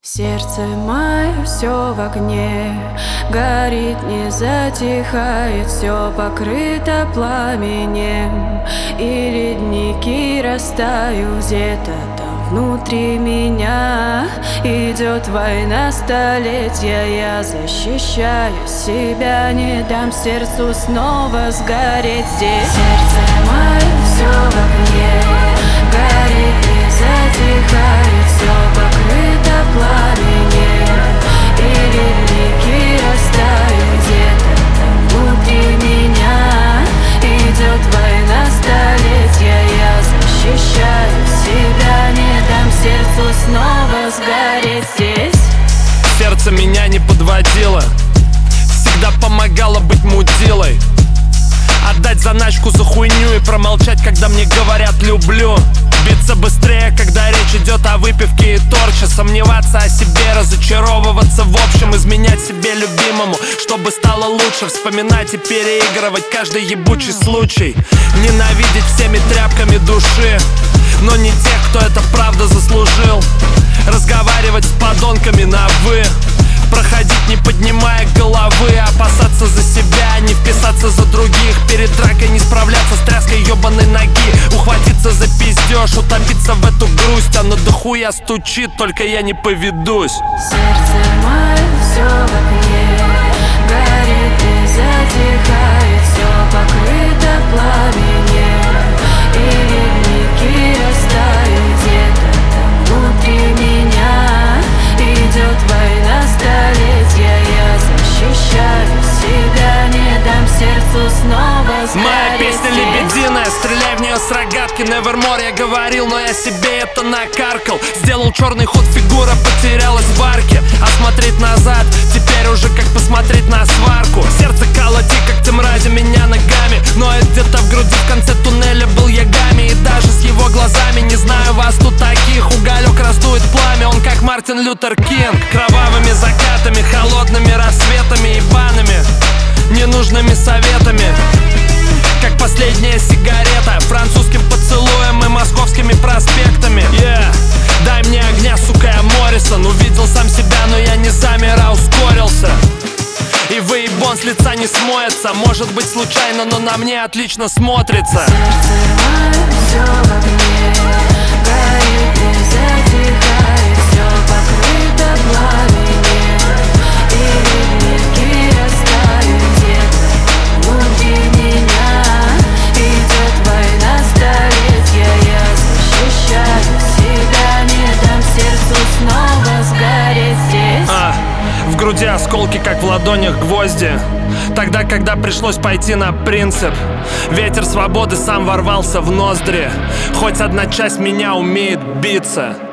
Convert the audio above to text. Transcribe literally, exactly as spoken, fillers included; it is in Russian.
Сердце мое все в огне, горит, не затихает, все покрыто пламенем, и ледники растают где-то там внутри меня. Идет война столетия, я защищаю себя, не дам сердцу снова сгореть здесь. Сердце мое все в огне, горит, не затихает, все покрыто пламенем, и ледники растают где-то там внутри меня. Идет война столетия, я защищаю себя, не дам сердцу снова сгореть здесь. Сердце меня не подводило, всегда помогало быть мудилой. Отдать заначку за хуйню и промолчать, когда мне говорят «люблю». Биться быстрее, когда речь идет о выпивке и торче. Сомневаться о себе, разочаровываться в общем. Изменять себе любимому, чтобы стало лучше. Вспоминать и переигрывать каждый ебучий случай. Ненавидеть всеми тряпками души, но не тех, кто это правда заслужил. Разговаривать с подонками на «вы», проходить, не поднимая головы. Опасаться за себя, не вписаться за других. Перед дракой не справляться с тряской ебаной ноги. Ухватиться за пиздеж, утопиться в эту грусть. Оно дохуя стучит, только я не поведусь. Сердце мое все в огне, горит, не затихает, все покрыто пламенем, и ледники растают где-то там внутри меня. Идет война столетия, я защищаю себя, не дам сердцу снова сгореть. Моя песня лебединая, стреляй в нее с рогатки. Nevermore я говорил, но я себе это накаркал. Сделал черный ход, фигура потерялась в арке. А смотреть назад, теперь уже как посмотреть на сварку. Сердце колоти, как ты мрази меня ногами, но это где-то в груди в конце туннеля был Ягами. И даже с его глазами, не знаю вас тут таких, уголек раздует пламя, он как Мартин Лютер Кинг. Кровавыми закатами, холодными рассветами и банами, ненужными советами, как последняя сигарета, французским поцелуем и московскими проспектами. Yeah. Дай мне огня, сука, я Моррисон. Увидел сам себя, но я не замер, а ускорился. И выебон с лица не смоется. Может быть случайно, но на мне отлично смотрится. Сердце мое все в огне, горит, не затихает, все покрыто пламенем, и ледники растают где-то внутри меня. Идет война столетия, я защищаю себя, не дам сердцу снова сгореть здесь. а, В груди осколки, как в ладонях гвозди. Тогда, когда пришлось пойти на принцип, ветер свободы сам ворвался в ноздри. Хоть одна часть меня умеет биться.